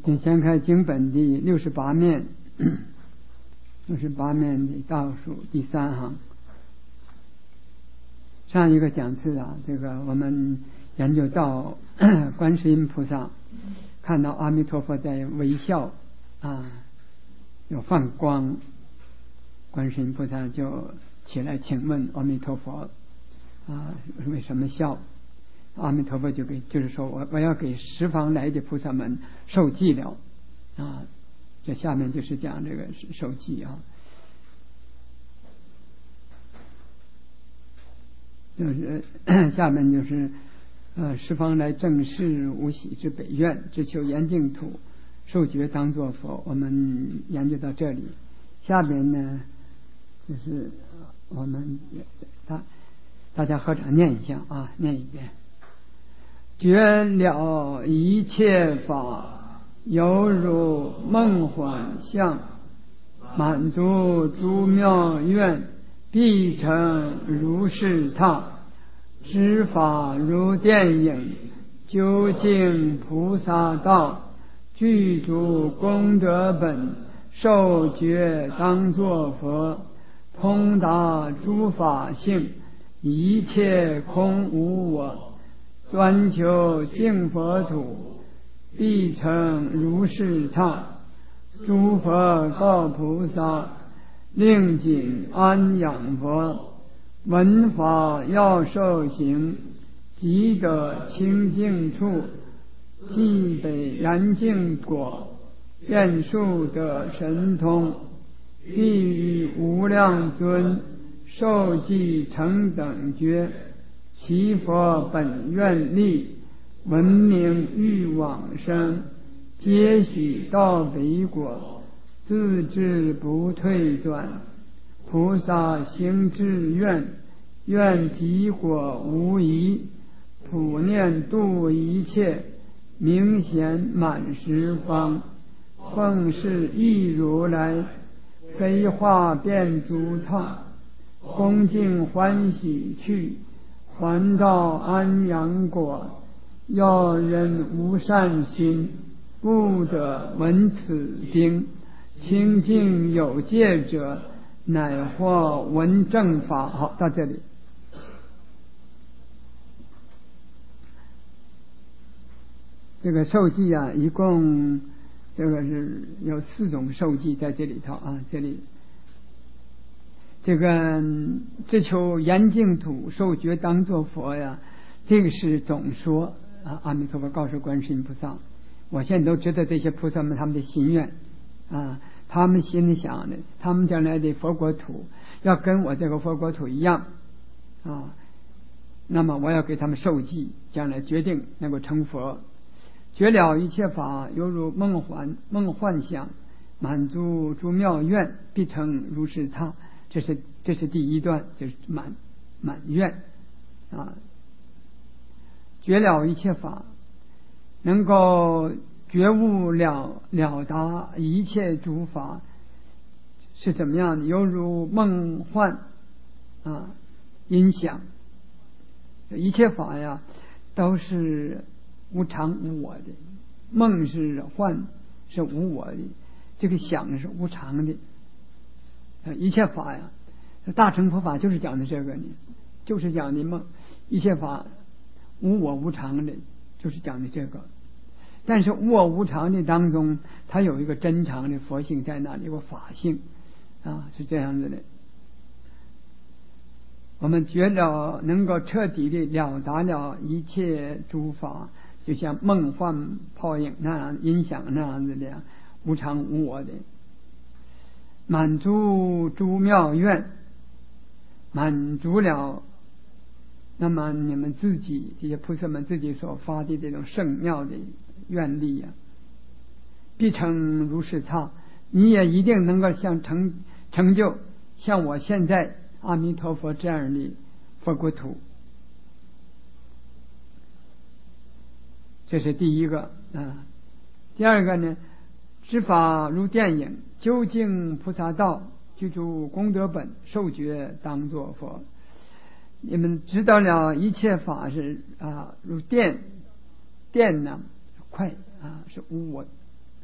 请先开经本第68面，68面的倒数第3行。上一个讲次啊，这个我们研究到观世音菩萨看到阿弥陀佛在微笑啊，有放光，观世音菩萨就起来请问阿弥陀佛啊，为什么笑？阿弥陀佛就是说我要给十方来的菩萨们受记了啊。这下面就是讲这个受记啊，就是下面就是十方来正是无喜之北愿，只求严净土，受觉当作佛。我们研究到这里，下边呢就是我们大家合掌念一下啊，念一遍。觉了一切法，犹如梦幻象，满足诸妙愿，必成如是刹。知法如电影，究竟菩萨道，具足功德本，受觉当作佛。通达诸法性，一切空无我，专求净佛土，必成如是刹。诸佛告菩萨，令谨安养佛，闻法要受行，即得清净处，即北然净果，愿速得神通，必与无量尊受记成等觉。其佛本愿力，闻名欲往生，皆喜到北果，自知不退转。菩萨行志愿，愿即果无疑，普念度一切，明显满十方。奉是一如来，非化变诸刹，恭敬欢喜去，还到安养果。要人无善心，不得闻此经，清净有戒者，乃获闻正法。好，到这里。这个受记啊，一共这个是有4种受记在这里头啊。这里这个只求严净土，受觉当作佛呀，这个是总说啊。阿弥陀佛告诉观世音菩萨，我现在都知道这些菩萨们他们的心愿啊，他们心里想的，他们将来的佛国土要跟我这个佛国土一样啊，那么我要给他们受记，将来决定能够成佛。觉了一切法，犹如梦幻想，满足诸妙愿，必成如是刹。这是第一段，就是满愿啊。觉了一切法，能够觉悟了达一切诸法是怎么样的？犹如梦幻啊，音响。一切法呀，都是无常无我的。梦是幻，是无我的；这个想是无常的。一切法呀，大乘佛法就是讲的这个呢，就是讲的梦。一切法无我无常的，就是讲的这个。但是无我无常的当中，它有一个真常的佛性在那里，有个法性啊，是这样子的。我们觉得能够彻底的了达了一切诸法，就像梦幻泡影那样，音响那样子的无常无我的，满足诸妙愿，满足了，那么你们自己这些菩萨们自己所发的这种圣妙的愿力啊，必成如是刹。你也一定能够成就像我现在阿弥陀佛这样的佛国土。这是第一个啊。第二个呢，知法如电影，究竟菩萨道，具足功德本，受觉当作佛。你们知道了一切法是啊，如电呢快啊，是无我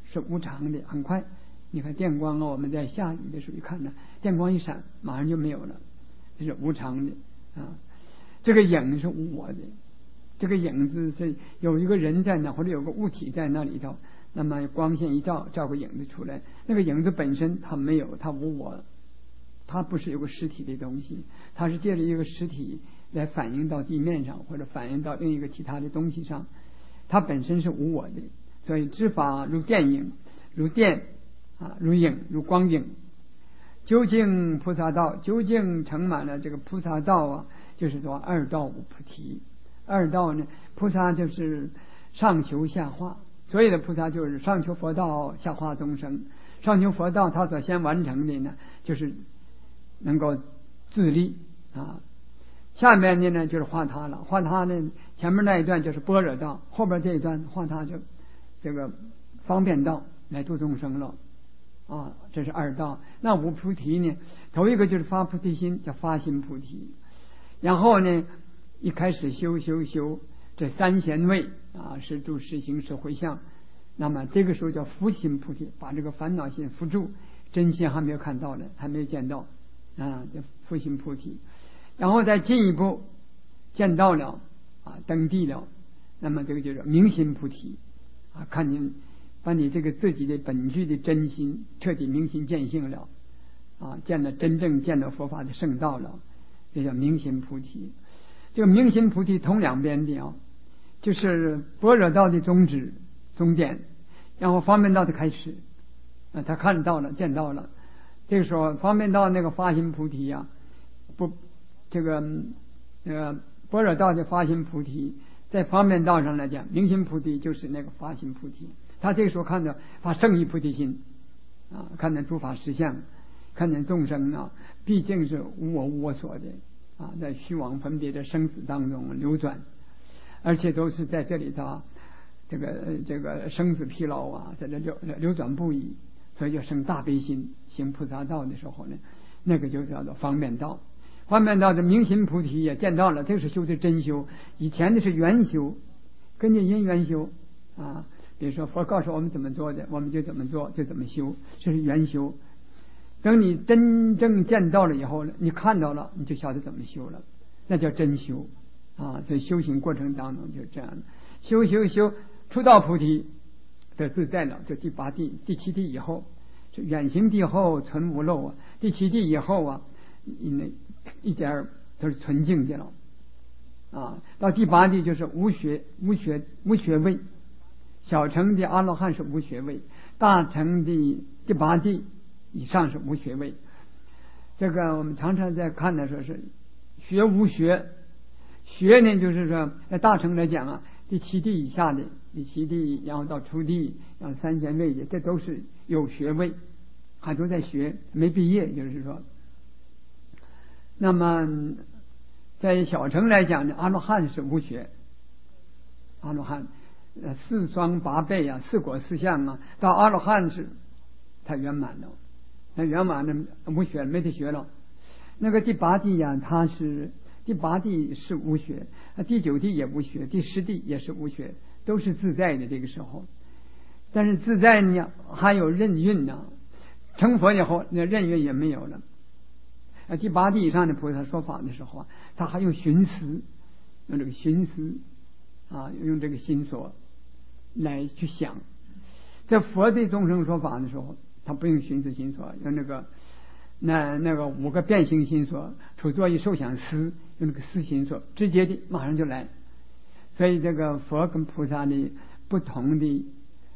是无常的，很快。你看电光啊，我们在下雨的时候一看呢，电光一闪，马上就没有了，这是无常的啊。这个影是无我的，这个影子是有一个人在那，或者有个物体在那里头，那么光线一照，照个影子出来，那个影子本身它没有，它无我，它不是有个实体的东西，它是借着一个实体来反映到地面上，或者反映到另一个其他的东西上，它本身是无我的。所以知法如电影，如电啊，如影，如光影。究竟菩萨道，究竟盛满了这个菩萨道啊，就是说二道无菩提。二道呢，菩萨就是上求下化，所有的菩萨就是上求佛道，下化众生。上求佛道，他所先完成的呢，就是能够自立啊。下面的呢就是化他了，化他呢前面那一段就是般若道，后边这一段化他就这个方便道来度众生了啊，这是二道。那无菩提呢，头一个就是发菩提心，叫发心菩提。然后呢，一开始修这三贤位啊，是住实行是回向，那么这个时候叫伏心菩提，把这个烦恼心伏住，真心还没有看到呢，还没有见到啊，叫伏心菩提。然后再进一步见到了啊，登地了，那么这个就是明心菩提啊，看见把你这个自己的本具的真心彻底明心见性了啊，真正见到佛法的圣道了，这叫明心菩提。这个明心菩提通两边的啊，就是般若道的宗旨终点，然后方便道的开始啊，他看到了见到了，这个时候方便道那个发心菩提啊，不这个般若道的发心菩提，在方便道上来讲，明心菩提就是那个发心菩提。他这个时候看到发圣意菩提心啊，看见诸法实相，看见众生啊，毕竟是无我无我所的啊，在虚妄分别的生死当中流转，而且都是在这里头这个生死疲劳啊，在这流转不已，所以就生大悲心。行菩萨道的时候呢，那个就叫做方便道。方便道的明心菩提也见到了，这是修的真修，以前的是缘修，根据因缘修啊。比如说佛告诉我们怎么做的，我们就怎么做，就怎么修，这是缘修。等你真正见到了以后呢，你看到了，你就晓得怎么修了，那叫真修啊。在修行过程当中就是这样的，修出到菩提得自在了，就第八地第七地以后，就远行地后存无漏啊，第七地以后啊，一点都是纯净的了啊。到第八地就是无学位，小乘的阿罗汉是无学位，大乘的第八地以上是无学位。这个我们常常在看的时候是学无学，学呢就是说在大乘来讲啊，第七地以下的，第七地然后到初地，然后三贤位的，这都是有学位，还都在学，没毕业，就是说。那么在小乘来讲呢，阿罗汉是无学，阿罗汉四双八倍啊，四果四相啊，到阿罗汉是他圆满了，那圆满了无学没得学了。那个第八地呀，他是第八地是无学，第九地也无学，第十地也是无学，都是自在的这个时候。但是自在呢还有任运呢，成佛以后那任运也没有了。第八地以上的菩萨说法的时候啊，他还用寻思，用这个寻思啊，用这个心所来去想。在佛对众生说法的时候，他不用寻思心所，用那个五个变形心所，处作意受想思，用那个思心所，直接的马上就来。所以这个佛跟菩萨的不同的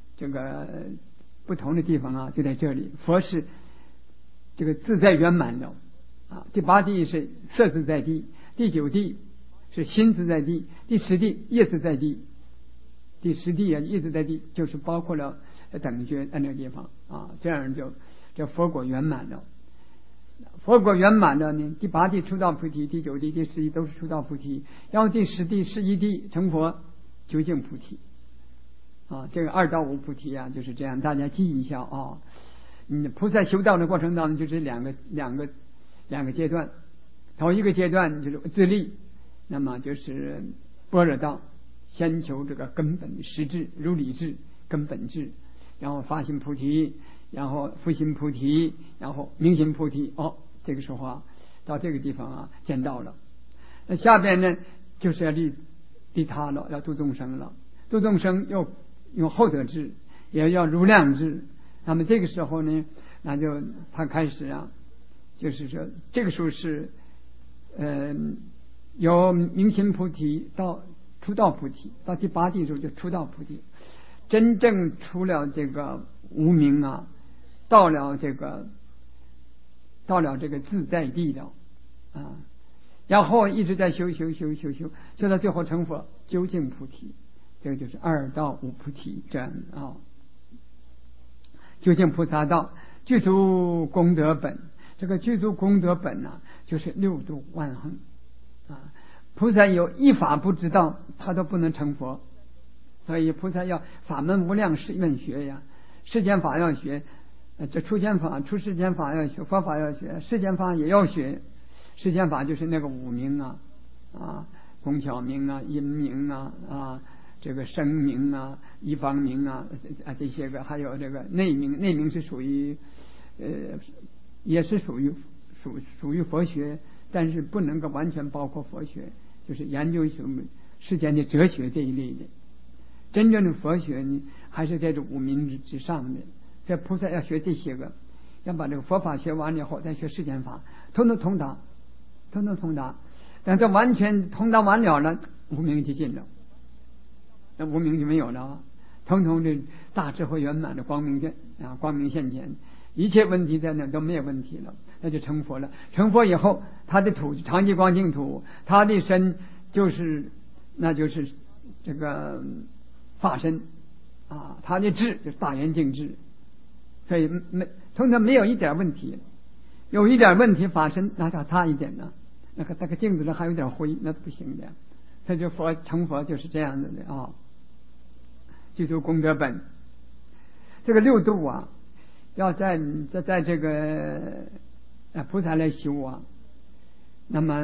地方啊，就在这里。佛是这个自在圆满的啊，第八地是色自在地，第九地是心自在地，第十地业自在地，第十地啊业自在地就是包括了等觉在那个地方啊，这样就这佛果圆满了。佛果圆满了呢，第八地出道菩提，第九地第十地都是出道菩提，然后第十地11地成佛究竟菩提啊。这个二道无菩提啊，就是这样，大家记一下啊。菩萨修道的过程当中，就是两个阶段。头一个阶段就是自立，那么就是般若道，先求这个根本实质如理智根本智， 然后发心菩提，然后复心菩提，然后明心菩提。这个时候啊，到这个地方啊见到了。那下边呢就是要利他了，要度众生了。度众生又用厚德智，也要如量智。那么这个时候呢，那就他开始啊，就是说这个时候是由明心菩提到出道菩提，到第8地的时候就出道菩提，真正出了这个无明啊，到了这个自在地了啊，然后一直在修到最后成佛，究竟菩提。这个就是2到5菩提这样啊。究竟菩萨道，具足功德本。这个具足功德本呢，就是6度万恒啊。菩萨有一法不知道，他都不能成佛。所以菩萨要法门无量誓愿学呀，世间法要学，这出间法、出世间法要学，佛法要学，世间法也要学。世间法就是那个5明啊，工巧明啊，因明啊，这个声明啊，一方明啊，这些个，还有这个内明。内明是属于也是属于佛学，但是不能够完全包括佛学，就是研究世间的哲学这一类的。真正的佛学呢，还是在这5明之上的。这菩萨要学这些个，要把这个佛法学完了以后，再学世间法，通通通达。但这完全通达完了呢，5明就尽了，那无明就没有了，通通的大智慧圆满的光明现前，一切问题在那都没有问题了，那就成佛了。成佛以后，他的土常寂光净土，他的身就是这个法身啊，他的智就是大圆净智，所以通常没有一点问题。有一点问题法身那叫差一点呢，那个镜子上还有点灰，那不行的。他就成佛就是这样子的啊。具足功德本，这个6度啊，要在这个菩萨来修啊。那么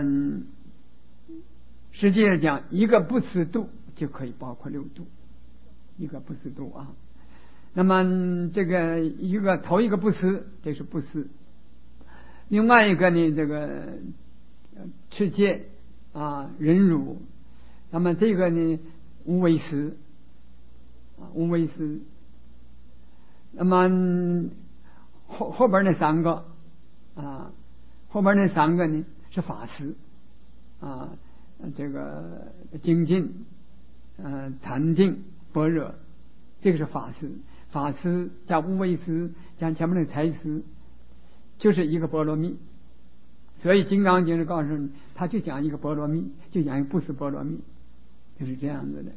实际上讲，一个不思度就可以包括6度，一个不思度啊。那么这个头一个不思，这是不思。另外一个呢，这个持戒啊，忍辱。那么这个呢，无为思。无为思。那么后边那3个啊，后边那3个呢是法思啊，这个精进禅定般若，这个是法思。法思加无为思加前面的财思，就是一个波罗蜜。所以金刚经是告诉你，他就讲一个波罗蜜，就讲一个不思波罗蜜，就是这样子的。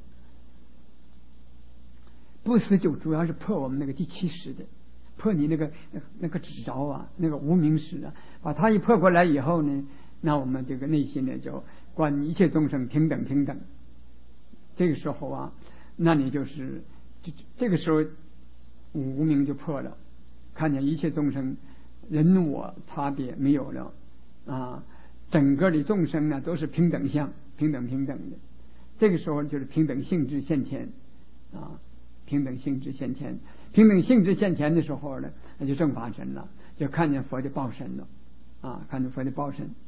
不思就主要是破我们那个第7识的，破你那个执着啊，那个无明识啊，把它一破过来以后呢，那我们这个内心呢就观一切众生平等。这个时候啊，那你就是这个时候无明就破了，看见一切众生人我差别没有了啊，整个的众生呢都是平等相，平等的。这个时候就是平等性质现前啊。平等性质现前，平等性质现前的时候呢，那就正法身了，就看见佛的报身了啊，看见佛的报身。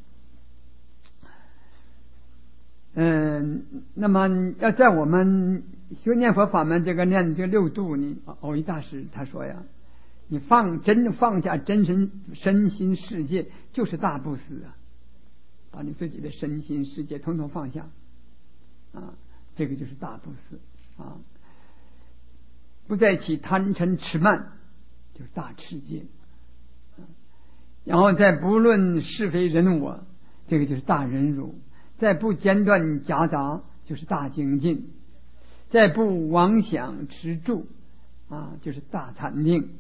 那么要在我们修念佛法门这个念这6度呢，藕益大师他说呀，你真放下真身心世界，就是大布施啊，把你自己的身心世界统统放下啊，这个就是大布施啊。不再起贪嗔痴慢，就是大持戒，然后再不论是非人我，这个就是大忍辱，再不间断夹杂，就是大精进，再不妄想持住啊，就是大禅定，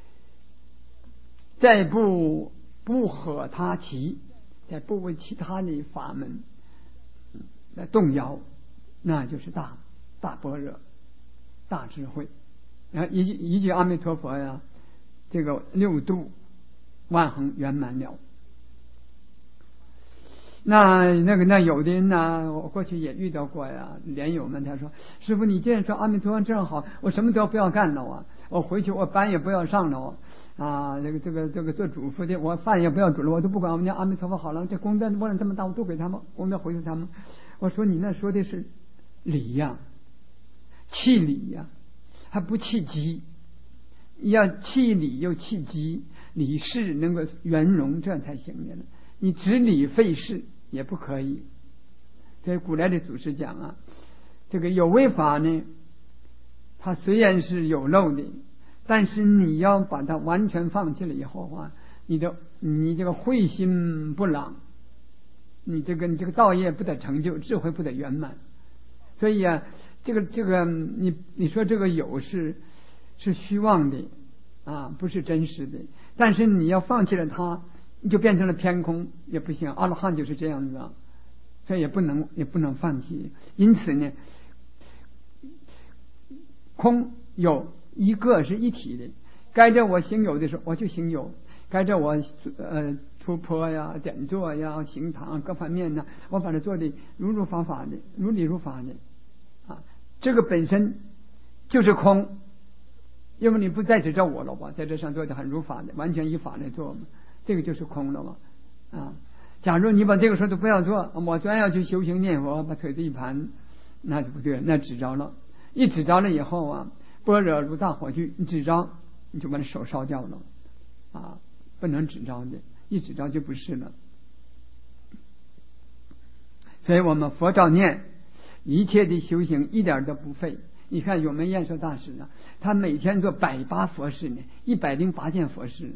再不合他其，再不为其他的法门来动摇，那就是大般若，大智慧。然后一句阿弥陀佛呀，这个6度万恒圆满了。那有的人呢，我过去也遇到过呀，莲友们他说：“师父，你这样说阿弥陀佛正好，我什么都不要干了啊， 我回去我班也不要上了啊，这个做主妇的，我饭也不要煮了，我都不管，我们家阿弥陀佛好了，这功德无论这么大，我都给他们功德回去他们。我说你那说的是礼呀，弃礼呀，还不弃机，要弃礼又弃机，礼事能够圆融，这样才行的了。你只理废事也不可以。所以古来的祖师讲啊，这个有为法呢，它虽然是有漏的，但是你要把它完全放弃了以后啊，你这个慧心不朗，你这个道业不得成就，智慧不得圆满。所以啊，这个你说这个有是虚妄的啊，不是真实的。但是你要放弃了它，你就变成了偏空，也不行。阿罗汉就是这样子啊，所以也不能放弃。因此呢，空有一个是一体的，该着我行有的时候我就行有，该着我出坡呀、点坐呀、行堂各方面呢，我把它做的如法法的，如理如法的啊。这个本身就是空，因为你不再指着我了吧，在这上做的很如法的，完全依法来做嘛，这个就是空了嘛啊。假如你把这个时候都不要做，我专要去修行念佛，把腿子一盘，那就不对了，那指着了。一指着了以后啊，般若如大火炬，你指着你就把你手烧掉了啊，不能指着的，一指着就不是了。所以我们佛照念，一切的修行一点都不费。你看有门延寿大师啊，他每天做108佛事呢，108件佛事，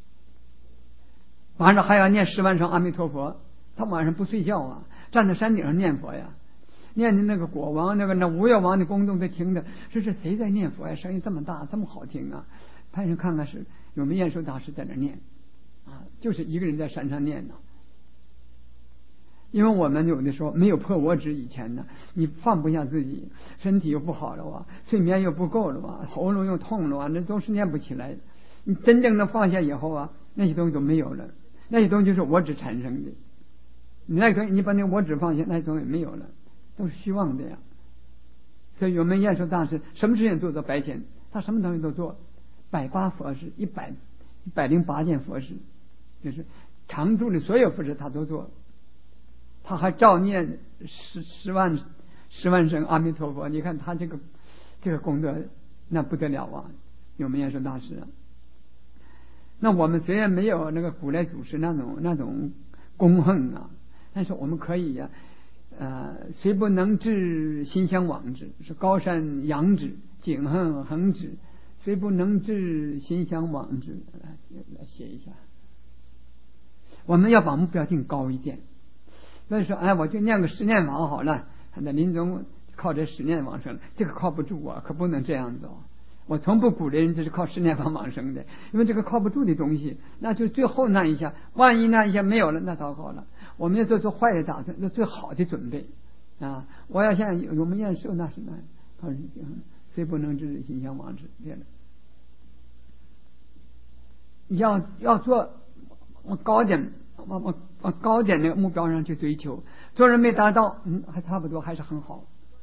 晚上还要念10万声阿弥陀佛。他晚上不睡觉啊，站在山顶上念佛呀，念的那个国王那吴越王的宫中都听的，这是谁在念佛呀？声音这么大，这么好听啊！派人看看是有门延寿大师在那念啊，就是一个人在山上念呢。因为我们有的时候没有破我执以前呢，你放不下自己，身体又不好了啊，睡眠又不够了啊，喉咙又痛了啊，那都是念不起来。你真正的放下以后啊，那些东西都没有了，那些东西就是我执产生的。你那个你把那我执放下，那些东西没有了，都是虚妄的呀。所以有门延寿大师什么事情做到白天，他什么东西都做，108佛事，108件佛事，就是常住的所有佛事他都做。他还照念10万声阿弥陀佛。你看他这个功德那不得了啊！有门延寿大师啊。那我们虽然没有那个古来祖师那种功恨啊，但是我们可以呀，虽不能至，心向往之，是高山仰止，景恨恒止，虽不能至，心向往之。来写一下，我们要把目标定高一点。所以说，我就念个10念往好了，那临终靠这10念往生了，这个靠不住啊，可不能这样子哦。我从不鼓励人这是靠10念往生的，因为这个靠不住的东西，那就最后那一下，万一那一下没有了，那糟糕了。我们要做坏的打算，做最好的准备啊！我要像有门延寿那是那，虽不能至，心向往之。对了，要做高点。往高点那个目标上去追求，做人没达到，还差不多，还是很好。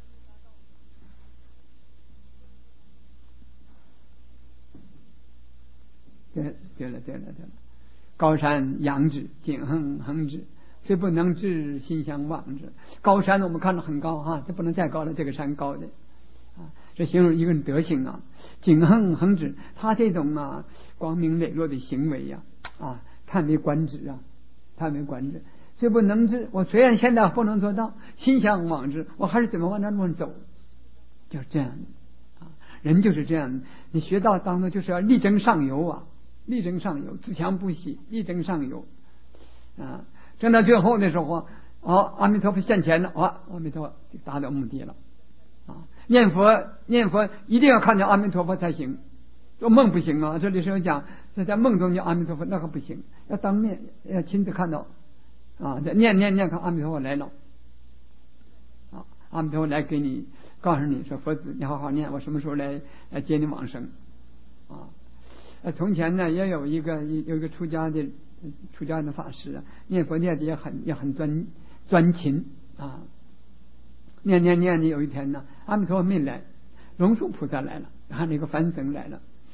对了，高山仰止，景恨恒止，虽不能至，心向往之。高山我们看着很高哈，这不能再高了，这个山高的啊，这形容一个人德行啊。景恨恒止，他这种光明磊落的行为呀叹为观止啊。他没管制，虽不能至，我虽然现在不能做到，心向往之，我还是怎么往那路上走，就是这样啊。人就是这样，你学到当中就是要力争上游啊，力争上游，自强不息，力争上游啊。争到最后的时候，阿弥陀佛现前了，阿弥陀佛就达到目的了啊。念佛一定要看见阿弥陀佛才行，做梦不行啊。这里是讲在梦中念阿弥陀佛那个不行，要当面要亲自看到啊！念看阿弥陀佛来了啊！阿弥陀佛来给你告诉你说，佛子你好好念，我什么时候来接你往生啊？从前呢也有一个出家的法师啊，念佛念的也很专勤啊。念的有一天呢，阿弥陀佛没来，龙树菩萨来了，还有那个梵僧来了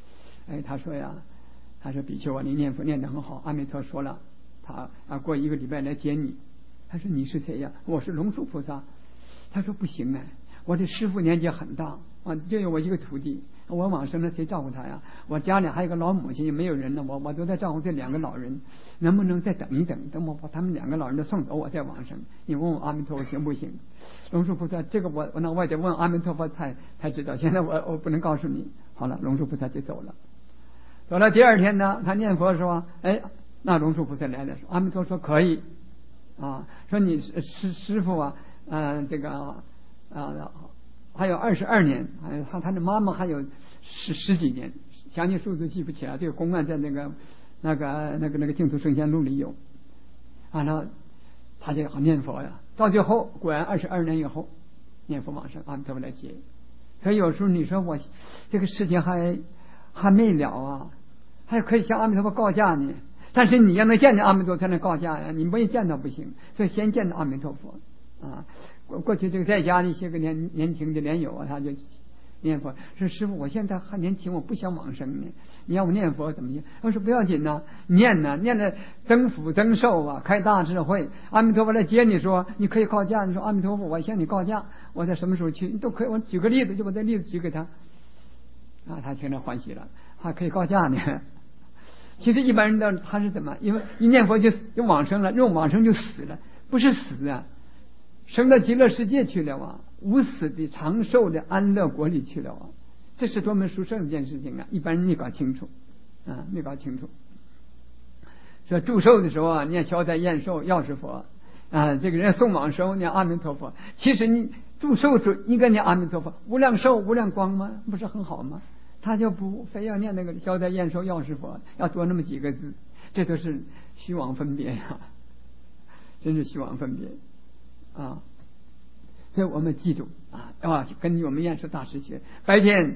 他说呀，他说比丘啊，你念佛念得很好，阿弥陀说了，他过1个礼拜来接你。他说你是谁呀？我是龙树菩萨。他说不行哎，我这师父年纪很大啊，就有我一个徒弟，我往生了谁照顾他呀？我家里还有个老母亲，也没有人了，我都在照顾这2个老人，能不能再等一等，等我把他们2个老人都送走，我再往生？你问问阿弥陀佛行不行？龙树菩萨，这个我也得问阿弥陀佛才知道，现在我不能告诉你。好了，龙树菩萨就走了。走了第2天呢，他念佛的时候，那龙树菩萨来了，说阿弥陀说可以啊，说你师父啊，这个还有22年，他的妈妈还有十几年，详细数字记不起来。这个公案在那个净土圣贤录里有。完了，他就好念佛呀。到最后果然22年以后念佛往生，阿弥陀佛来接。所以有时候你说我这个事情还没了啊，还可以向阿弥陀佛告假呢。但是你要能见到阿弥陀佛才能告假呀，你没见到不行。所以先见到阿弥陀佛啊。过去这个在家的一些个年轻的莲友啊，他就念佛说：“师父，我现在还年轻，我不想往生呢。你要我念佛怎么样？”我说：“不要紧呐，念了增福增寿啊，开大智慧。阿弥陀佛来接你说，你可以告假。你说阿弥陀佛，我向你告假，我在什么时候去？你都可以。我举个例子，就把这例子举给他啊，他听着欢喜了，还可以告假呢。其实一般人他是怎么？因为一念佛就往生了，用往生就死了，不是死啊。”升到极乐世界去了啊，无死的长寿的安乐国里去了啊，这是多么殊胜的一件事情啊！一般人没搞清楚啊，没搞清楚。说祝寿的时候啊，念消灾延寿药师佛啊，这个人送往生念阿弥陀佛。其实你祝寿时应该念阿弥陀佛，无量寿无量光吗？不是很好吗？他就不非要念那个消灾延寿药师佛，要多那么几个字，这都是虚妄分别呀，真是虚妄分别。啊，所以我们记住根据我们验师大师学，白天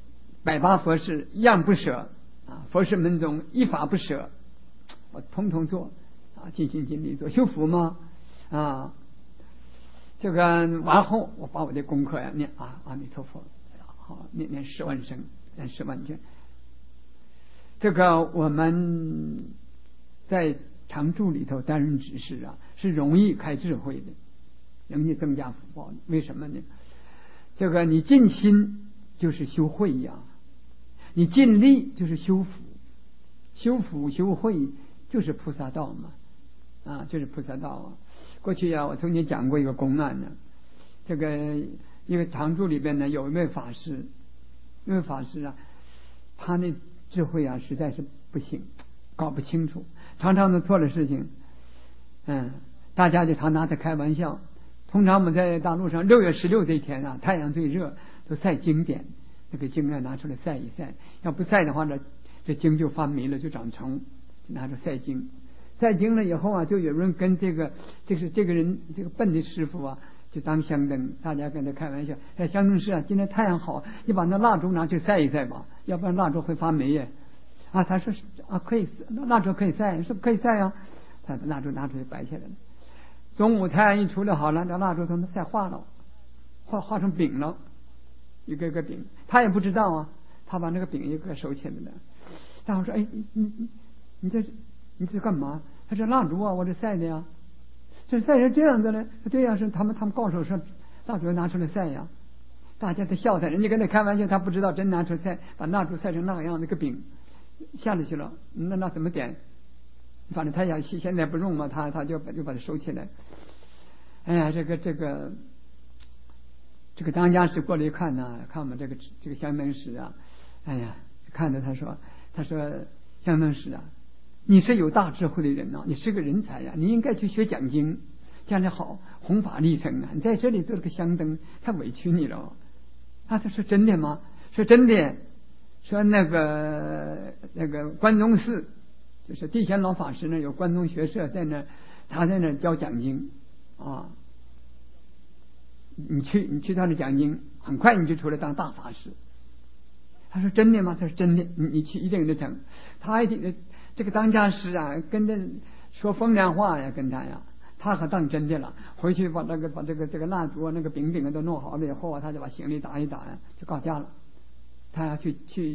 180佛事一样不舍啊，佛事门中一法不舍，我统统做啊，尽心尽力做，修福吗？啊，这个完后我把我的功课呀念阿弥陀佛，好念10万声，念10万卷。这个我们在常住里头担任执事啊，是容易开智慧的。容易增加福报，为什么呢？这个你尽心就是修慧呀，你尽力就是修福，修福修慧就是菩萨道嘛，啊，就是菩萨道啊。过去啊，我曾经讲过一个公案呢，这个一个常住里边呢，有一位法师啊，他那智慧啊实在是不行，搞不清楚，常常都做了事情，大家就常拿他开玩笑。通常我们在大陆上6月16这一天啊，太阳最热，都晒经典，那个经啊拿出来晒一晒，要不晒的话呢，这经就发霉了，就长虫，就拿出晒经。晒经了以后啊，就有人跟这个人这个笨的师傅啊，就当香灯，大家跟他开玩笑，香灯师啊，今天太阳好，你把那蜡烛拿去晒一晒吧，要不然蜡烛会发霉耶。啊，他说啊可以，蜡烛可以晒，说可以晒啊，他把蜡烛拿出去摆起来了。中午太阳一出来好了，那蜡烛都晒化了，化成饼了，一个个饼，他也不知道啊，他把那个饼一个收起来了。大伙说：“哎，你这干嘛？”他说：“蜡烛啊，我这晒的呀。”这晒成这样子了，对呀，是他们告诉我说蜡烛拿出来晒呀。大家都笑他，人家跟他开玩笑，他不知道真拿出晒，把蜡烛晒成那个样，那个饼下去了，那怎么点？反正他要现在不用嘛，他就把它收起来。哎呀，这个当家师过来一看呢，看我们这个香灯师啊，哎呀，看着他说香灯师啊，你是有大智慧的人啊，你是个人才呀，你应该去学讲经，这样的好弘法利生啊！你在这里做了个香灯，太委屈你了。他说真的吗？说真的，说那个关中寺。就是地仙老法师呢，有关东学社在那，他在那教讲经啊。你去他那讲经，很快你就出来当大法师。他说真的吗？他说真的，你去一定能成。他一定这个当家师啊，跟着说风凉话呀，跟他呀，他可当真的了。回去把这个蜡烛那个饼都弄好了以后啊，他就把行李打一打呀，就告假了。他要去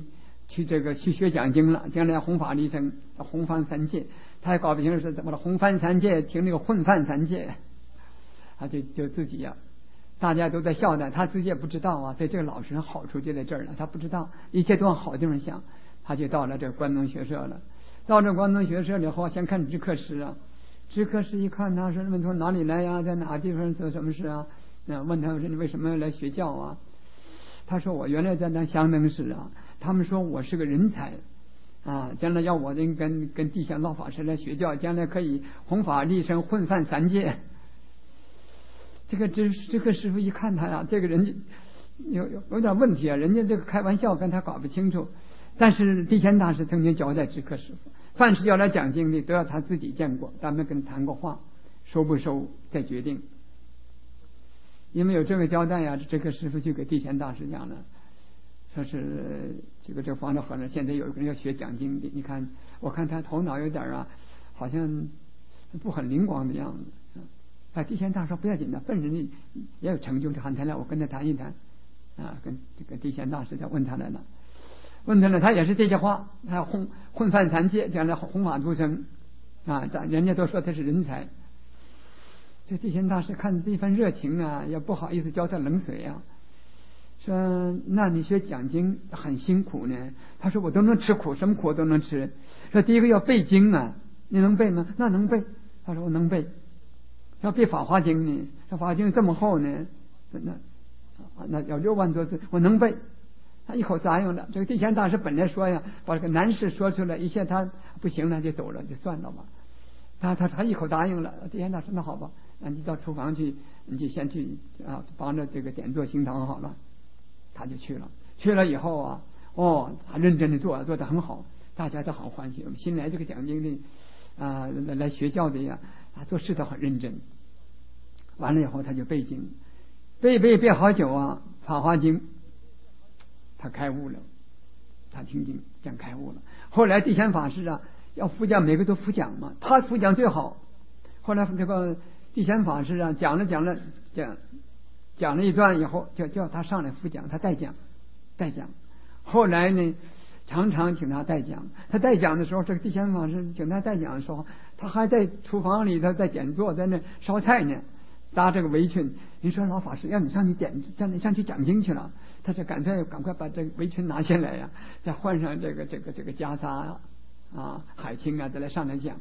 去学讲经了，将来弘法利生，弘范三界。他也搞不清楚是怎么了，弘范三界听那个混饭三界，他就自己大家都在笑他，他自己也不知道啊。所以这个老师好处就在这儿了，他不知道一切都往好地方想，他就到了这个关东学社了。到这关东学社以后，先看知客师啊，知客师一看他说：“问从哪里来呀？在哪地方做什么事啊？”问他说：“你为什么要来学教啊？”他说：“我原来在那香灯市啊，他们说我是个人才啊，将来要我跟地下老法师来学教，将来可以弘法利生，混饭三界。”这个师傅一看他呀，这个人有点问题啊，人家这个开玩笑跟他搞不清楚。但是地贤大师曾经交代知客师傅，凡是要来讲经的都要他自己见过，咱们跟他谈过话，收不收再决定。因为有这个交代呀，这个师傅就给地贤大师讲了，说是这个方丈和尚现在有一个人要学讲经的，你看我看他头脑有点好像不很灵光的样子。地贤大师说不要紧的，笨人也有成就，就喊他来，我跟他谈一谈啊。跟这个地贤大师在问他来了，他也是这些话，他要混饭三界，将来弘法度生啊，人家都说他是人才。这地贤大师看这份热情啊，也不好意思浇他冷水啊，说那你学讲经很辛苦呢。他说我都能吃苦，什么苦我都能吃。说第一个要背经啊，你能背吗？那能背。他说我能背。要背法华经呢，这法华经这么厚呢，那有6万多字，我能背。他一口答应了。这个地贤大师本来说呀，把这个难事说出来，一下他不行了就走了，就算了吧。他一口答应了。地贤大师那好吧，那你到厨房去，你就先去帮着这个点做行堂好了。他就去了。去了以后啊，他认真的做得很好，大家都很欢喜。我们新来这个讲经的来学教的呀，做事都很认真。完了以后他就背经，背好久啊，法华经他开悟了，他听经讲开悟了。后来地贤法师要复讲，每个都复讲嘛，他复讲最好。后来这个地贤法师讲了一段以后，就叫他上来复讲，他代讲。后来呢，常常请他代讲。他代讲的时候，这个地贤法师请他代讲的时候，他还在厨房里头在点座，在那烧菜呢，搭这个围裙。你说老法师让你上去讲经去了，他就赶快把这个围裙拿下来呀，再换上这个袈裟海青再来上来讲。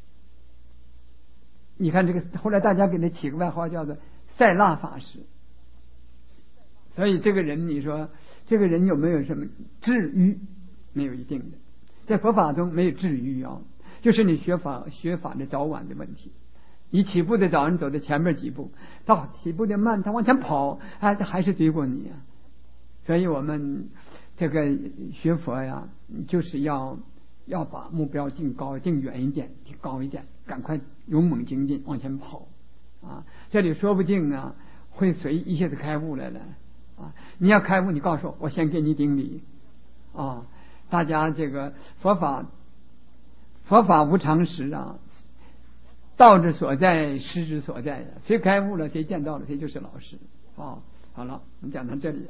你看这个后来大家给他起个外号叫做塞腊法师。所以这个人，你说这个人有没有什么治愈？没有一定的，在佛法中没有治愈就是你学法的早晚的问题。你起步的早，你走在前面几步；到起步的慢，他往前跑，还是追过你。所以我们这个学佛呀，就是要把目标定高、定远一点、定高一点，赶快勇猛精进往前跑这里说不定会随一下子开悟来了你要开悟，你告诉我先给你顶礼大家这个佛法无常识道之所在，师之所在谁开悟了，谁见到了，谁就是老师好了，我们讲到这里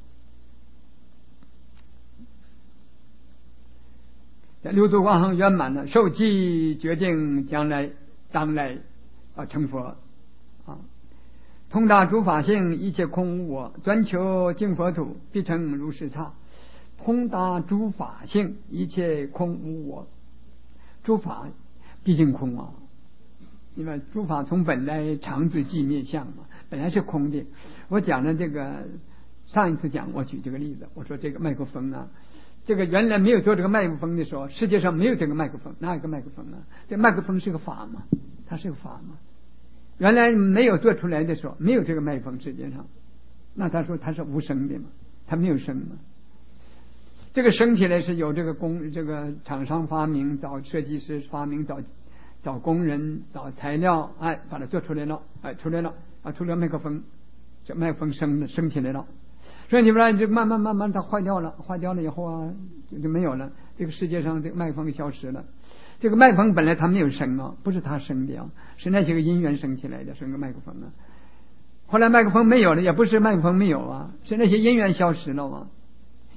六度光恒圆满了，受记决定当来成佛通达诸法性，一切空无我，专求净佛土，必成如是刹。通达诸法性，一切空无我。诸法毕竟空因为诸法从本来常自寂灭相嘛，本来是空的。我讲了这个，上一次讲我举这个例子，我说这个麦克风这个原来没有做这个麦克风的时候，世界上没有这个麦克风，哪有个麦克风这麦克风是个法嘛，它是个法嘛。原来没有做出来的时候，没有这个麦克风，世界上，那他说它是无声的嘛，它没有声嘛。这个生起来是有这个厂商发明，找设计师发明，找工人，找材料，把它做出来了，出来了麦克风，这麦克风升起来了。所以你不然就慢慢它坏掉了以后就没有了。这个世界上这个麦克风消失了。这个麦克风本来它没有声不是它生的是那些个因缘生起来的，生个麦克风后来麦克风没有了，也不是麦克风没有是那些因缘消失了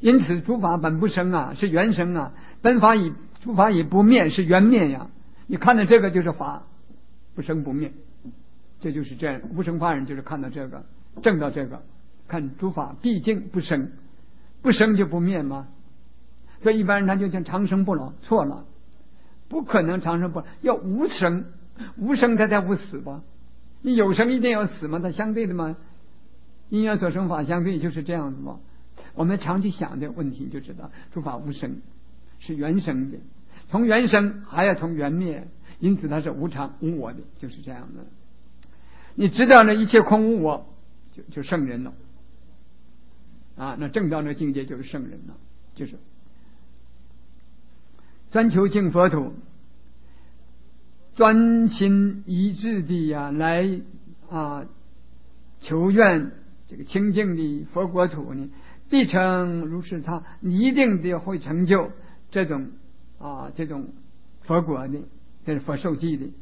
因此诸法本不生啊，是缘生啊，诸法以不灭，是缘灭呀。你看到这个就是法不生不灭，这就是这样。无生法人就是看到这个，证到这个，看诸法毕竟不生，不生就不灭吗？所以一般人他就讲长生不老，错了，不可能长生不老，要无生，无生它才无死吧？你有生一定要死吗？它相对的吗？因缘所生法相对，就是这样子嘛。我们常去想这个问题，就知道诸法无生，是缘生的，从缘生还要从缘灭，因此它是无常无我的，就是这样的。你知道了一切空无我，就圣人了啊！那证到那境界就是圣人了，就是专求净佛土，专心一致的来求愿这个清净的佛国土呢，必成如是他，你一定得会成就这种佛国的，这是佛受记的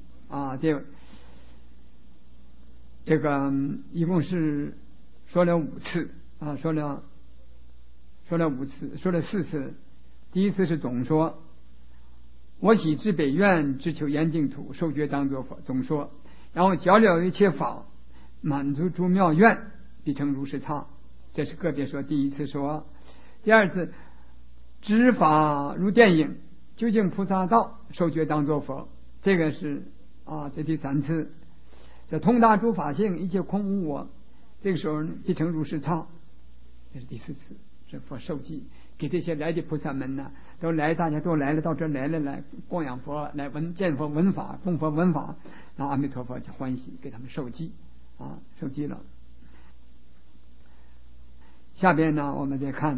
这个一共是说了5次啊，说了5次，说了4次。第一次是总说，我喜至北愿，只求严净土，受觉当作佛，总说。然后教了一切法，满足诸妙愿，必成如是他，这是个别说。第一次说。第二次知法如电影，究竟菩萨道，受觉当作佛，这个是这第3次。这通达诸法性，一切空无我，这个时候必成如是他，这是第4次，是佛受记，给这些来的菩萨们呢，大家都来了，到这来供养佛，来见佛闻法，供佛闻法，然后阿弥陀佛就欢喜，给他们受记受记了。下边呢，我们再看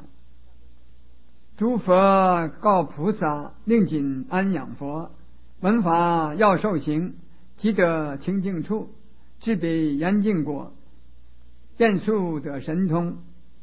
诸佛告菩萨，令谨安养佛，闻法要受行，即得清净处，至北严净果，变速得神通，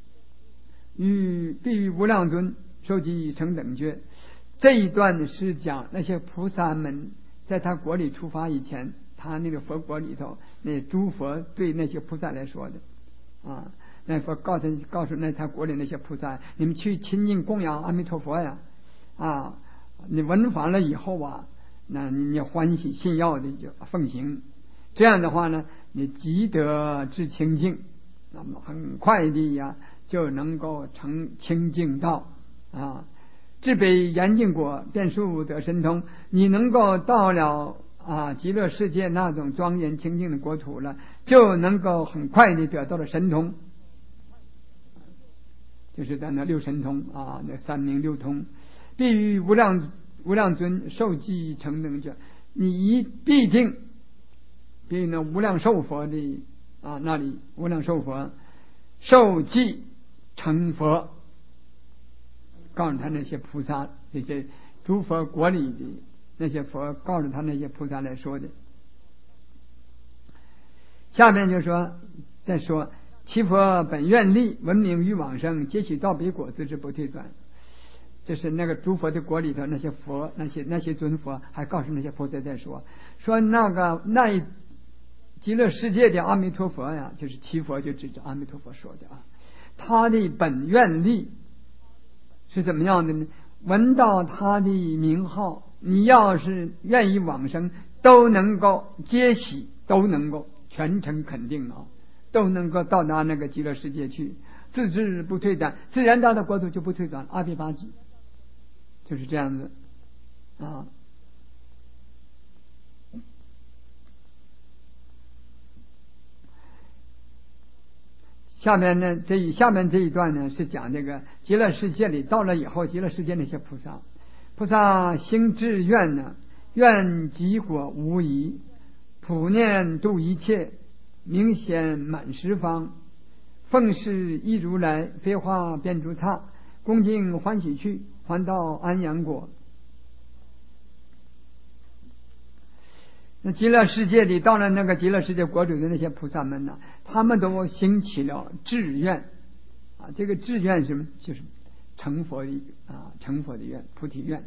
必于无量尊，受记成等觉。这一段是讲那些菩萨们在他国里出发以前，他那个佛国里头，那诸佛对那些菩萨来说的那佛告诉那他国里那些菩萨，你们去亲近供养阿弥陀佛呀你闻法了以后那你欢喜信要的就奉行，这样的话呢，你即得至清净，那么很快的就能够成清净道至北严净果，变速得神通，你能够到了极乐世界那种庄严清净的国土了，就能够很快的得到了神通，就是在那6神通那3明6通，必于无量尊受记成等觉，你必定比那无量寿佛的那里无量寿佛受记成佛，告诉他那些菩萨，这些诸佛国里的那些佛，告诉他那些菩萨来说的。下面就说再说，其佛本愿力，闻名于往生，皆取道彼果，自之不退转。这是那个诸佛的国里头那些佛，那些尊佛还告诉那些菩萨在说那极乐世界的阿弥陀佛呀，就是其佛，就指着阿弥陀佛说的他的本愿力是怎么样的呢？闻到他的名号，你要是愿意往生，都能够皆喜，都能够全程肯定都能够到达那个极乐世界去，自知不退转，自然到的国土就不退转，阿毗跋致，就是这样子下面这一段呢，是讲这个极乐世界里到了以后，极乐世界那些菩萨兴志愿呢，愿极果无疑，普念度一切，明显满十方，奉事一如来，非化变诸刹，恭敬欢喜去，还到安阳果。那极乐世界里，到了那个极乐世界国主的那些菩萨们呢，他们都兴起了志愿这个志愿什么？就是成佛的愿，菩提愿。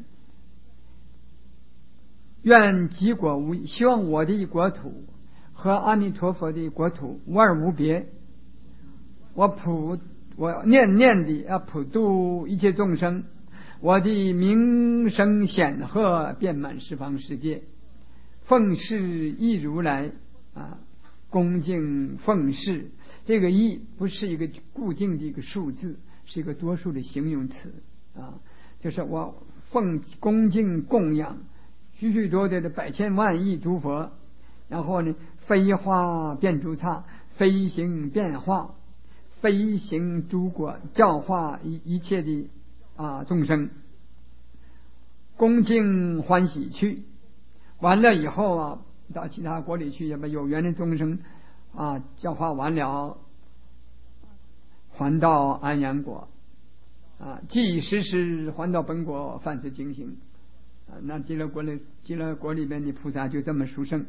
愿极果无异，希望我的国土和阿弥陀佛的国土无二无别。我我念念的要普度一切众生，我的名声显赫，遍满十方世界。奉事一如来啊，恭敬奉事，这个一不是一个固定的一个数字，是一个多数的形容词啊，就是我恭敬供养许许多多的百千万亿诸佛，然后呢，飞花变诸刹，飞行变化，飞行诸国，教化一切的众生，恭敬欢喜去。完了以后啊，到其他国里去，要么有缘的众生教化完了，还到安阳国即时时还到本国，凡是经行那极乐国里面的菩萨就这么殊胜。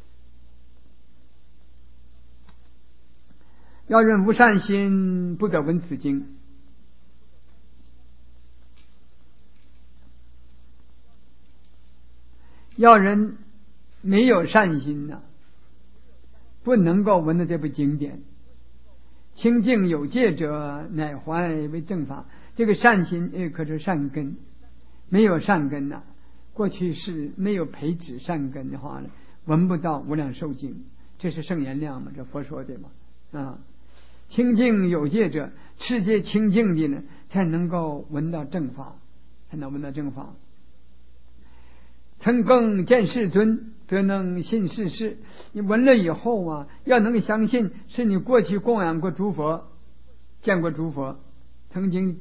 要人无善心，不得闻此经。要人没有善心不能够闻到这部经典。清净有戒者，乃怀为正法。这个善心可是善根，没有善根过去是没有培植善根的话呢，闻不到无量寿经。这是圣言量嘛，这佛说的嘛清净有戒者，持戒清净的呢，才能够闻到正法，才能闻到正法。曾更见世尊，则能信世事。你闻了以后要能相信是你过去供养过诸佛，见过诸佛，曾经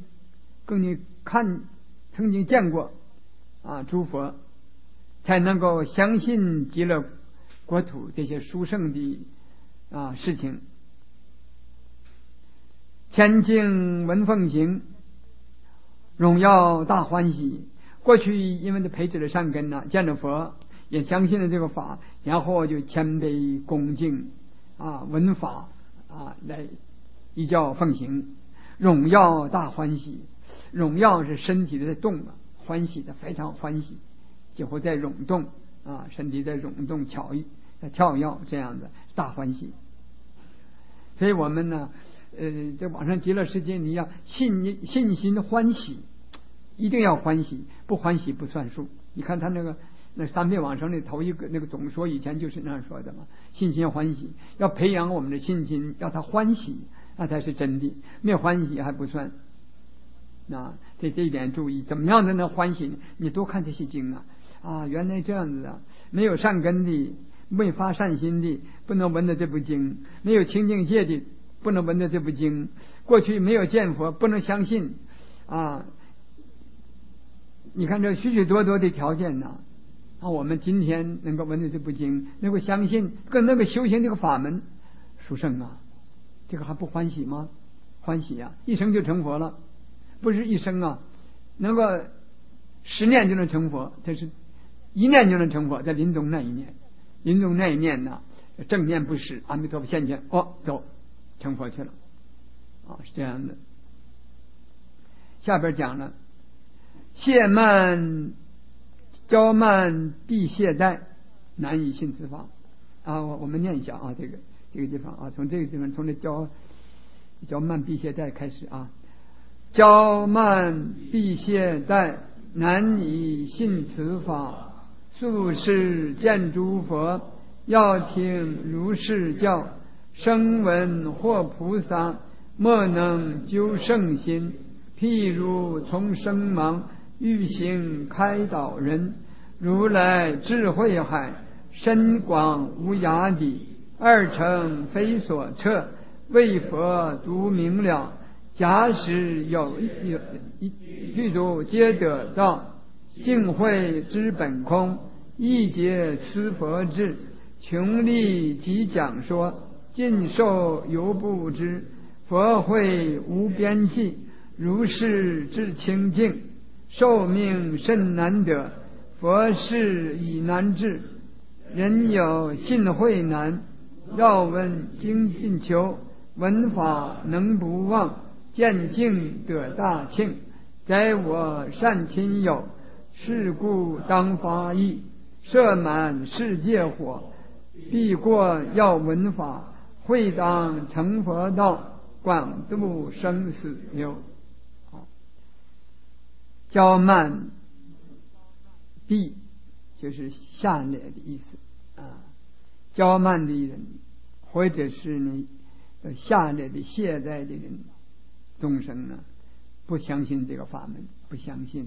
见过诸佛，才能够相信极乐国土这些殊胜的事情。前经闻奉行，荣耀大欢喜。过去因为他培植了善根见了佛，也相信了这个法，然后就谦卑恭敬闻法来依教奉行，荣耀大欢喜。荣耀是身体在动欢喜的非常欢喜，几乎在涌动身体在涌动跳跃，这样的大欢喜。所以我们呢在往上极乐世界，你要信心欢喜，一定要欢喜，不欢喜不算数。你看他那三昧往生的头一个那个总说，以前就是那样说的嘛，信心欢喜，要培养我们的信心，要他欢喜，那才是真的，没有欢喜还不算。这一点注意，怎么样才能欢喜呢？你多看这些经原来这样子没有善根的，未发善心的，不能闻的这部经；没有清净戒的，不能闻的这部经；过去没有见佛，不能相信你看这许许多多的条件我们今天能够闻的这部经，能够相信，更能够修行这个法门，殊胜这个还不欢喜吗？欢喜一生就成佛了，不是一生能够10年就能成佛，这是1年就能成佛，在临终那一念正念不失，阿弥陀佛现前走成佛去了是这样的。下边讲了懈慢骄慢必懈怠，难以信此法我们念一下这个地方从这个地方，从这骄慢必懈怠开始骄慢必懈怠，难以信此法。素世见诸佛，要听如是教。声闻或菩萨，莫能究圣心。譬如从生芒，欲行开导人。如来智慧海，深广无涯底，二乘非所测，为佛独明了。假使有具足皆得道，净慧知本空，一劫思佛智，穷力即讲说，尽受犹不知。佛慧无边际，如是智清净，寿命甚难得，佛事已难至。人有信慧难，要闻精进求，闻法能不忘，见境得大庆。在我善亲友，是故当发意，摄满世界火，必过要闻法，会当成佛道。 广度生死流。骄慢鄙就是下劣的意思啊，骄慢的人或者是呢下劣的懈怠的人众生呢，不相信这个法门，不相信。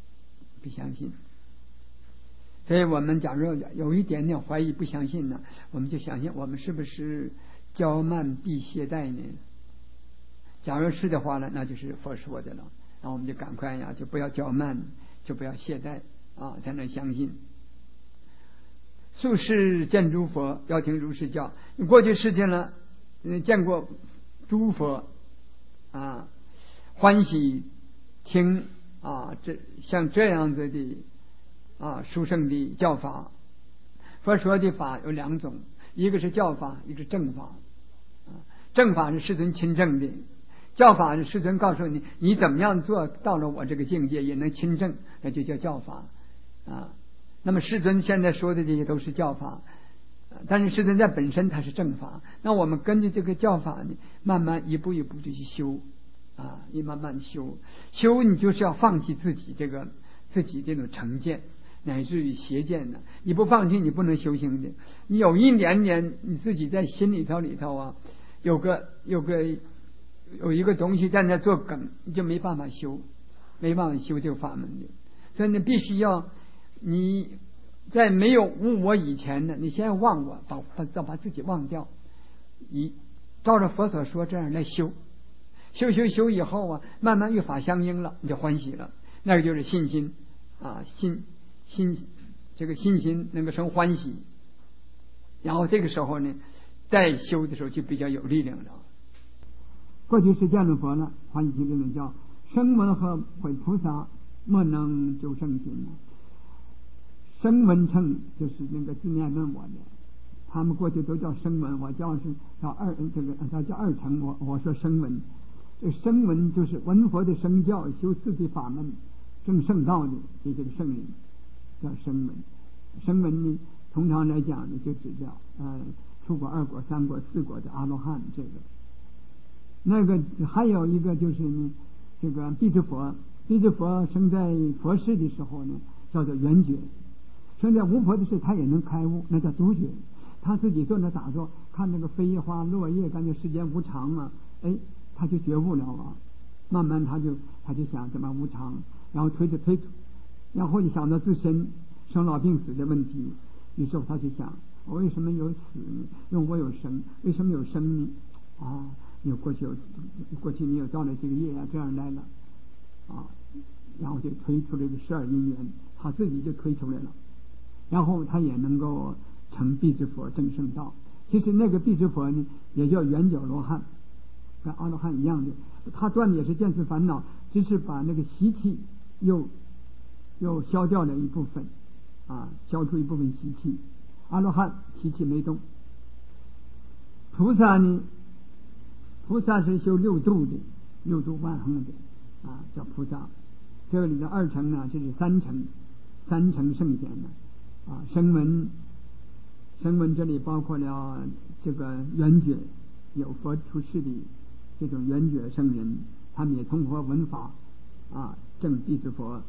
所以我们假如有一点点怀疑不相信呢，我们就想想我们是不是骄慢鄙懈怠呢？假如是的话呢，那就是佛说的了，那我们就赶快呀，就不要骄慢，就不要懈怠啊，才能相信。素世见诸佛，要听如是教。你过去世间呢，见过诸佛啊，欢喜听啊，像这样子的殊胜的教法。佛说的法有两种，一个是教法，一个是正法。正法是世尊亲证的，教法是世尊告诉你，你怎么样做到了我这个境界也能亲证，那就叫教法啊。那么世尊现在说的这些都是教法，但是世尊在本身它是正法。那我们根据这个教法呢，慢慢一步一步的去修啊，你慢慢修，你就是要放弃自己这种成见，乃至于邪见的。你不放弃，你不能修行的。你有一点点你自己在心里头啊，有一个东西在那做梗，你就没办法修这个法门的。所以你必须要你在没有无我以前呢，你先忘我，把自己忘掉，照着佛所说这样来修以后啊，慢慢与法相应了，你就欢喜了。那个就是信心啊，这个信心能够生欢喜，然后这个时候呢，在修的时候就比较有力量了。过去是见了佛了，欢喜听论教，声闻和毁菩萨莫能究圣心。声闻乘就是那个自念问我的，他们过去都叫声闻，我叫二乘，我说声闻。这声闻就是闻佛的声教，修四谛法门，证圣道的这些个圣人叫声闻。声闻呢，通常来讲呢，就指叫初果、二果、三果、四果的阿罗汉。这个那个还有一个就是呢，这个辟支佛生在佛世的时候呢，叫做圆觉。生在无佛的时，他也能开悟，那叫独觉。他自己坐那打坐，看那个飞花落叶，感觉时间无常啊，他就觉悟了啊。慢慢他就想怎么无常，然后推，然后就想到自身生老病死的问题。于是他就想，我为什么有死呢？因为我有生，为什么有生呢？你过去你有造了这个业这样来了然后就推出这个12因缘，他自己就推出来了。然后他也能够成辟支佛证圣道。其实那个辟支佛呢，也叫圆觉罗汉，跟阿罗汉一样的，他断的也是见思烦恼，只是把那个习气又消掉了一部分消除一部分习气。阿罗汉习气没动。菩萨呢，菩萨是修六度的，六度万恒的叫菩萨。这里的二乘呢，就是三乘圣贤的声闻这里包括了这个圆觉，有佛出世的这种圆觉圣人，他们也通过闻法证辟支佛。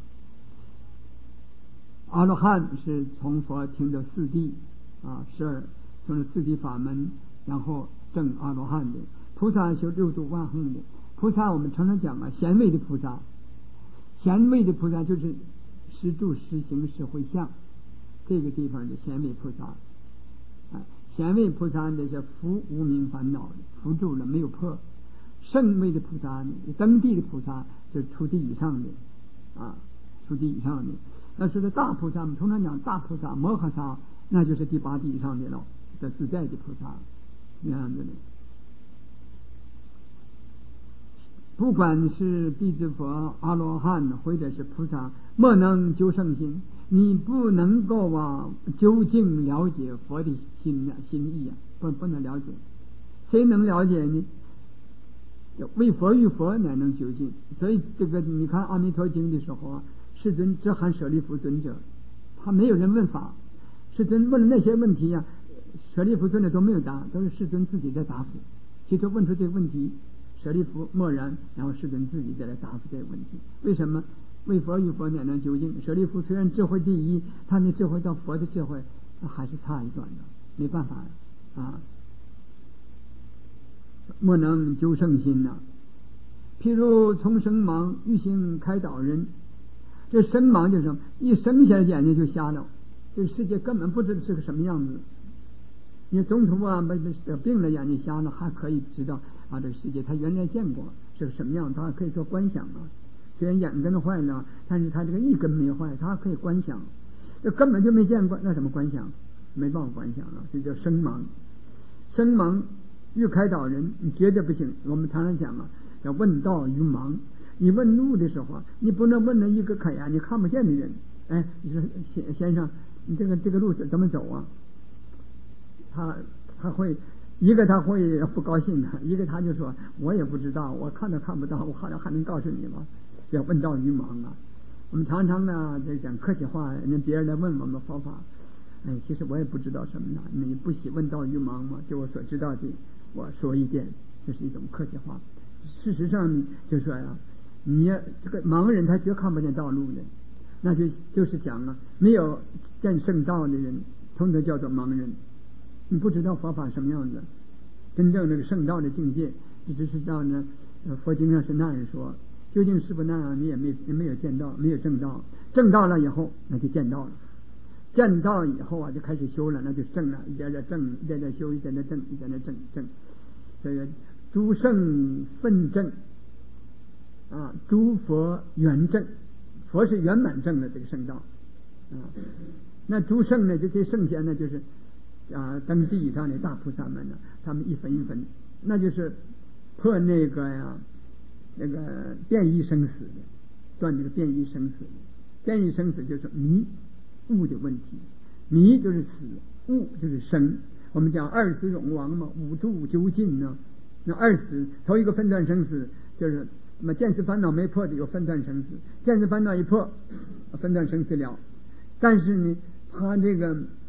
阿罗汉是从佛听的四谛从了四谛法门，然后证阿罗汉的。菩萨修六度万恒的。菩萨我们常常讲贤位的菩萨，贤位的菩萨就是实住实行实回向，这个地方的贤位菩萨贤位菩萨那是伏无明烦恼的，伏住了没有破。圣位的菩萨呢，登地的菩萨就是初地以上的初地以上的。那是大菩萨，我们通常讲大菩萨摩诃萨，那就是第8地以上的了，这自在的菩萨这样子的。不管是辟支佛、阿罗汉或者是菩萨，莫能究圣心。你不能够究竟了解佛的心意不能了解。谁能了解呢？为佛与佛乃能究竟。所以这个你看《阿弥陀经》的时候世尊只喊舍利弗尊者，他没有人问法。世尊问了那些问题舍利弗尊者都没有答，都是世尊自己在答复。其实问出这个问题， 舍利弗默然，然后世尊自己再来答复这个问题。为什么？为佛与佛两难究竟。舍利弗虽然智慧第一，他的智慧到佛的智慧还是差一段的，没办法啊。莫能究圣心呐、譬如从生盲欲行开导人，这生盲就是什么？一生下来眼睛就瞎了，这个世界根本不知道是个什么样子。你中途啊得病了，眼睛瞎了，还可以知道啊，这个世界他原来见过是个什么样，他还可以做观想啊。虽然眼根坏了，但是他这个一根没坏，他可以观想。这根本就没见过，那怎么观想？没办法观想了，这叫生盲。生盲欲开导人，你绝对不行。我们常常讲啊，要问道于盲。你问路的时候，你不能问了一个开眼你看不见的人。哎，你说先生，你这个路怎么走啊？他会一个他会不高兴的，一个他就说我也不知道，我看都看不到，我好像还能告诉你吗？叫问道于盲啊。我们常常呢在讲客气话，人别人来问我们佛法，其实我也不知道什么呢。你不喜问道于盲吗？就我所知道的，我说一遍，这是一种客气话。事实上就说呀，你这个盲人他绝看不见道路的，那就是讲啊，没有见圣道的人，通常叫做盲人。你不知道佛法什么样子，真正这个圣道的境界，你只是道呢。佛经上是那样说，究竟是不那样，你也没有见到，没有证道。证道了以后，那就见道了。见道以后啊，就开始修了，那就证了，一点点证，一点点修，一点点证，一点点证。这个诸圣分证啊，诸佛圆证，佛是圆满证的这个圣道啊。那诸圣呢，这些圣贤呢，就是登地以上的大菩萨们呢，他们一分一分，那就是破那个变异生死的，断这个变异生死的。变异生死就是迷悟的问题，迷就是死，悟就是生。我们讲二死永亡嘛，五住究竟呢。那二死头一个分断生死，就是那么见思烦恼没破的有分断生死，见思烦恼一破，分断生死了。但是呢，他这个